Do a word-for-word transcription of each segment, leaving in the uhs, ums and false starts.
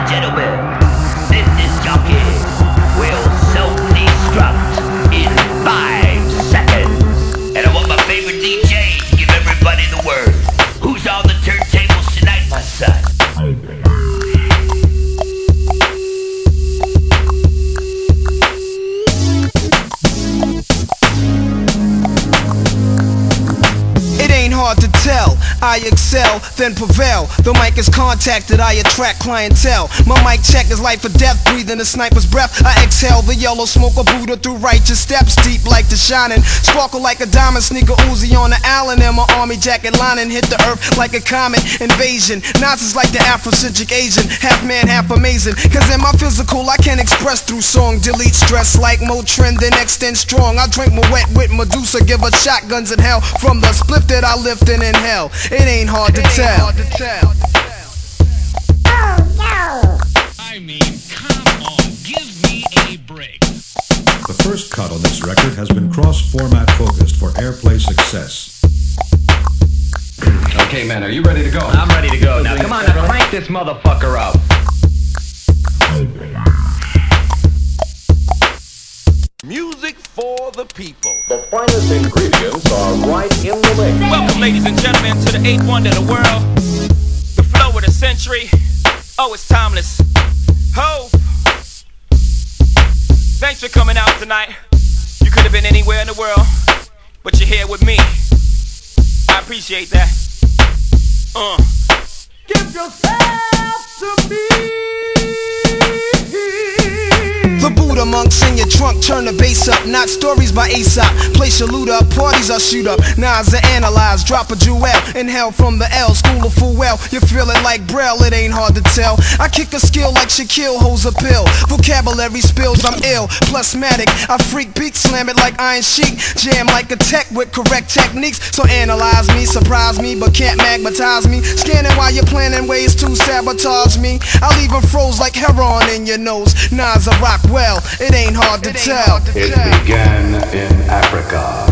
gentlemen, this disc jockey will self-destruct in five seconds. And I want my favorite D J to give everybody the word. Who's on the turntables tonight, my son? Hard to tell, I excel, then prevail. The mic is contacted, I attract clientele. My mic check is life or death, breathing a sniper's breath. I exhale the yellow smoke of Buddha through righteous steps, deep like the shining. Sparkle like a diamond, sneaker Uzi on the island. And my army jacket lining hit the earth like a comet invasion. Nazis like the Afrocentric Asian, half man, half amazing. Cause in my physical I can express through song. Delete stress like Motrin, then extend strong. I drink my wet with Medusa, give her shotguns in hell. From the spliff that I lift and inhale, it ain't hard to tell. Oh no! I mean, come on, give me a break. The first cut on this record has been cross-format focused for airplay success. Okay, man, are you ready to go? I'm ready to go now. Come on, now crank this motherfucker up. Music for the people. The finest ingredients are right in the mix. Welcome, ladies and gentlemen, to the eighth wonder of the world. The flow of the century. Oh, it's timeless. Ho! Thanks for coming out tonight. You could have been anywhere in the world, but you're here with me. I appreciate that. Uh. Give yourself to me. The Buddha monks in your trunk, turn the bass up. Not stories by Aesop. Place your loot up, parties I shoot up. Nas I analyze, drop a jewel. Inhale from the L, school of full well. You're feeling like Braille, it ain't hard to tell. I kick a skill like Shaquille holds a pill. Vocabulary spills, I'm ill, plasmatic. I freak beat, slam it like Iron Sheik. Jam like a tech with correct techniques. So analyze me, surprise me, but can't magnetize me. Scanning while you're planning ways to sabotage me. I leave them froze like heroin in your nose. Nas I rock well, it ain't hard to it tell. Hard to it tell. began in Africa.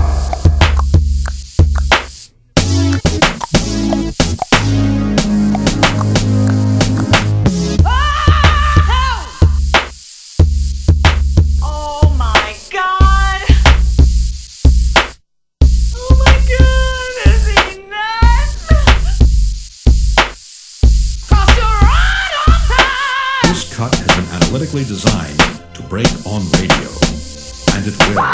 Oh my god! Oh my god, is he nuts? Cross your right on time! This cut has been analytically designed to break on radio, and it will.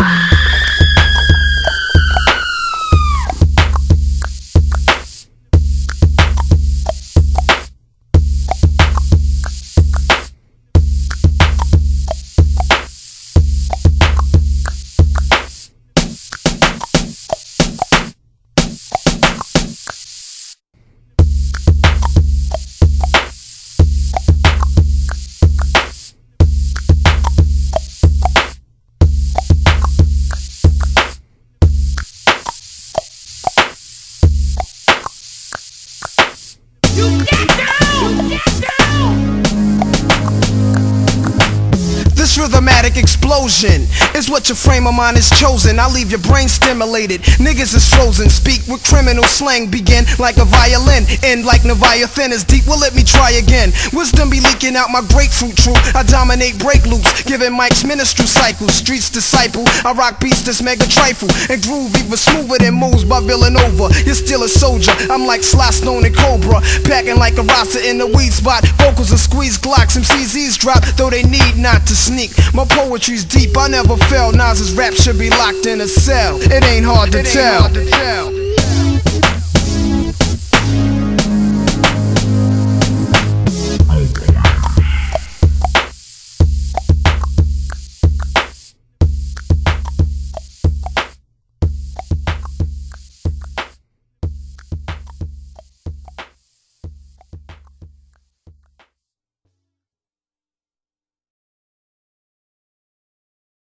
Rhythmatic explosion is what your frame of mind is chosen. I leave your brain stimulated. Niggas is frozen. Speak with criminal slang. Begin like a violin. End like Leviathan is deep. Well, let me try again. Wisdom be leaking out my grapefruit truth. I dominate break loops, giving mics ministry cycles. Streets disciple. I rock beats that's mega trifle and groove even smoother than moves by Villanova. You're still a soldier. I'm like Sly Stone and Cobra, packing like a Rasta in the weed spot. Vocals are squeeze Glocks. M Cs eavesdrop, though they need not to sneak. My poetry's deep, I never fell. Nas's rap should be locked in a cell. It ain't hard to it tell. Ain't hard to tell.